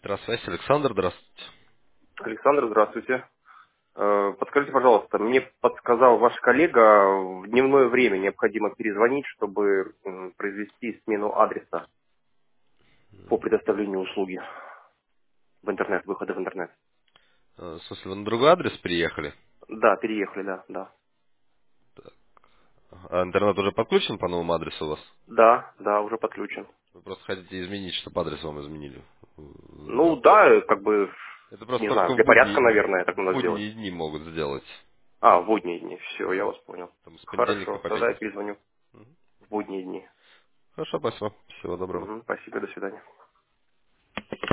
Здравствуйте, Александр, здравствуйте. Александр, здравствуйте. Подскажите, пожалуйста, мне подсказал ваш коллега, в дневное время необходимо перезвонить, чтобы произвести смену адреса по предоставлению услуги в интернет, выхода в интернет. В смысле, вы на другой адрес приехали? Да, переехали, да, да. А интернет уже подключен по новому адресу у вас? Да, да, уже подключен. Вы просто хотите изменить, чтобы адрес вам изменили? Ну да, Это просто не знаю, только для порядка, наверное, так в надо сделать. будние дни могут сделать. А, в будние дни, все, я Да. вас понял. Там с понедельника Хорошо, по тогда я пятницу. перезвоню Мгм. в будние дни. Хорошо, спасибо. Всего доброго. Спасибо, до свидания.